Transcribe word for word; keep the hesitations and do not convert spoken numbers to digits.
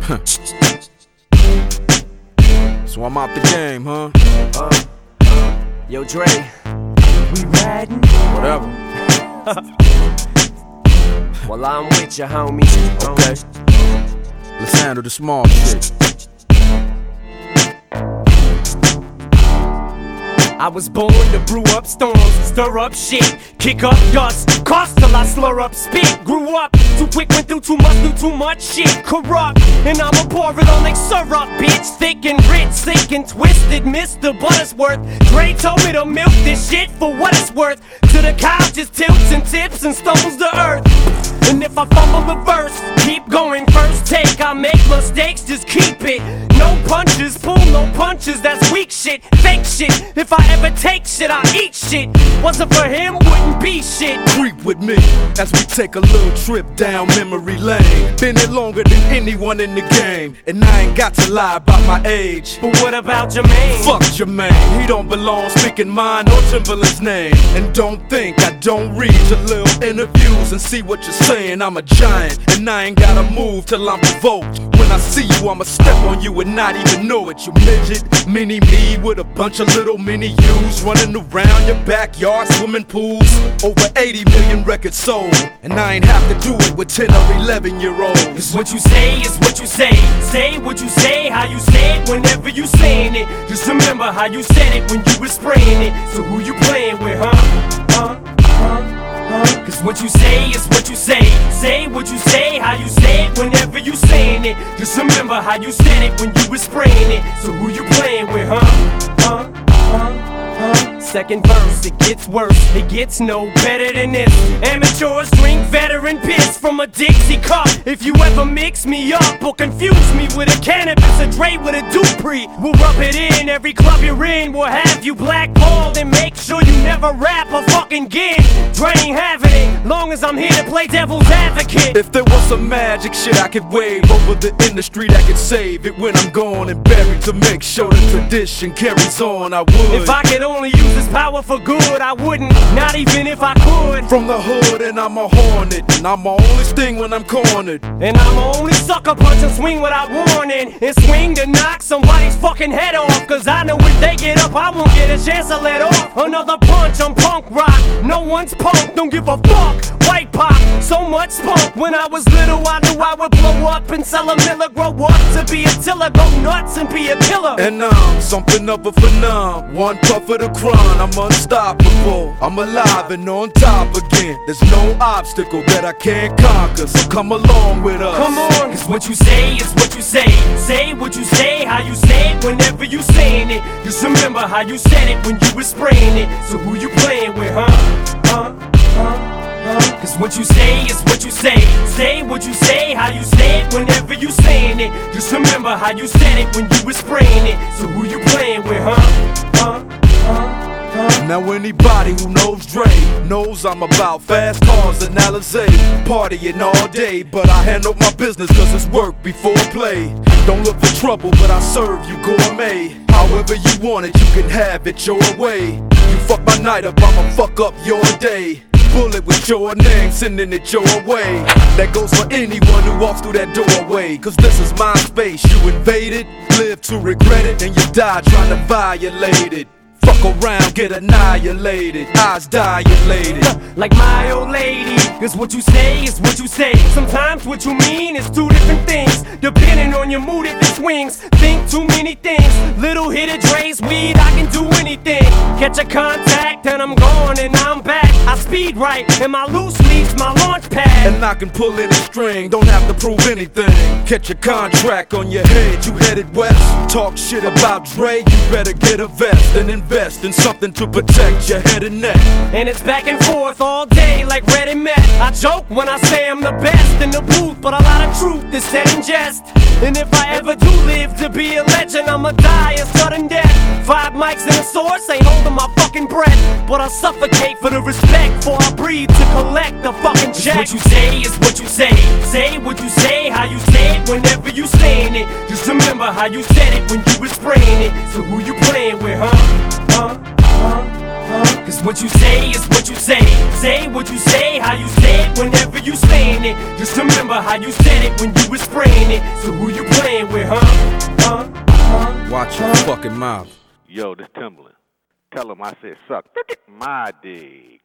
So I'm out the game, huh? Uh, yo, Dre, we riding? Whatever. Well, I'm with you, homie. Okay. Let's handle the small shit. I was born to brew up storms, stir up shit, kick up dust, cost till I slur up spit. Grew up too quick, went through too much, knew too much shit. Corrupt, and I'ma pour it on like syrup, bitch. Thick and rich, sick and twisted, Mister Buttersworth. Dre told me to milk this shit for what it's worth. To the cow just tilts and tips and stumbles to earth. And if I fumble the verse, keep going, first take. I make mistakes, just keep it. No punches, pull no punches, that's weak shit, fake shit. If I ever take shit, I eat shit. Wasn't for him, wouldn't be shit. Creep with me as we take a little trip down memory lane. Been here longer than anyone in the game, and I ain't got to lie about my age. But what about Jermaine? Fuck Jermaine, he don't belong speaking mine or Timberland's name. And don't think I don't read your little interviews and see what you're saying. I'm a giant, and I ain't gotta move till I'm provoked. When I see you, I'ma step on you and not even know it. You midget, mini me with a bunch of little mini yous running around your backyard, swimming pools. Over eighty million records sold, and I ain't have to do it with ten or eleven year olds. Cause what you say is what you say. Say what you say, how you say it whenever you saying it. Just remember how you said it when you was spraying it. So who you playing with, huh? Huh? Huh? Cause what you say is what you say. Say what you say, how you say it whenever you saying it. Just remember how you said it when you was spraying it. So who you playing with, huh? Huh? Huh? Huh? Second verse, it gets worse, it gets no better than this. Amateurs drink veteran piss from a Dixie cup. If you ever mix me up or confuse me with a cannabis, a Dre with a Dupree, we'll rub it in every club you're in. We'll have you blackballed and make sure you never rap a fucking gig. Dre ain't having it, long as I'm here to play devil's advocate. If there was some magic shit I could wave over the industry that could save it when I'm gone and buried, to make sure the tradition carries on, I would. If I could only use this power for good, I wouldn't, not even if I could. From the hood, and I'm a hornet, and I'm my only sting when I'm cornered. And I'm only sucker punch and swing without warning, and swing to knock somebody's fucking head off. Cause I know if they get up, I won't get a chance to let off. Another punch, I'm punk rock, no one's punk, don't give a fuck. White pop, so much spunk. When I was little, I knew I would blow up and sell a miller. Grow up to be a tiller, go nuts and be a killer. And I'm something of a phenom, one puff of the crown, I'm unstoppable. I'm alive and on top again. There's no obstacle that I can't conquer, so come along with us. Come on, cause what you say is what you say. Say what you say, how you say it whenever you saying it. Just remember how you said it when you was spraying it. So who you playing with, huh? Huh? Huh? Cause what you say is what you say. Say what you say, how you say it whenever you saying it. Just remember how you said it when you was spraying it. So who you playing with, huh? Huh? Huh? Huh? Now anybody who knows Dre knows I'm about fast cars and Alizé, partying all day, but I handle my business cause it's work before play. Don't look for trouble, but I serve you gourmet. However you want it, you can have it your way. You fuck my night up, I'ma fuck up your day. Bullet with your name, sending it your way. That goes for anyone who walks through that doorway. Cause this is my space, you invaded, live to regret it, and you die trying to violate it. Fuck around, get annihilated, eyes dilated. Like my old lady, cause what you say is what you say. Sometimes what you mean is two different things, depending on your mood if it swings. Think too many things, little hit of Dre's weed, I can do anything. Catch a contact and I'm gone and I'm back. I speed right and my loose leaves my launch pad. And I can pull in a string, don't have to prove anything. Catch a contract on your head, you headed west. Talk shit about Dre, you better get a vest and invest in something to protect your head and neck. And it's back and forth all day like Red and Met. I joke when I say I'm the best in the booth, but a lot of truth is said in jest. And if I ever do live to be a legend, I'ma die a sudden death. Five mics and a source, ain't holding my fucking breath, but I'll suffocate for the respect before I breathe to collect the fucking check. What you say is what you say. Say what you say, how you say it whenever you saying it. Just remember how you said it when you was spraying it. So who you playing with, huh? Huh? Huh? Huh? Cause what you say is what you say. Say what you say, how you say it whenever you saying it. Just remember how you said it when you was spraying it. So who you playing with, huh? Huh? Huh? Watch your fucking mouth. Yo, this Timbaland. Tell him I said suck my dick.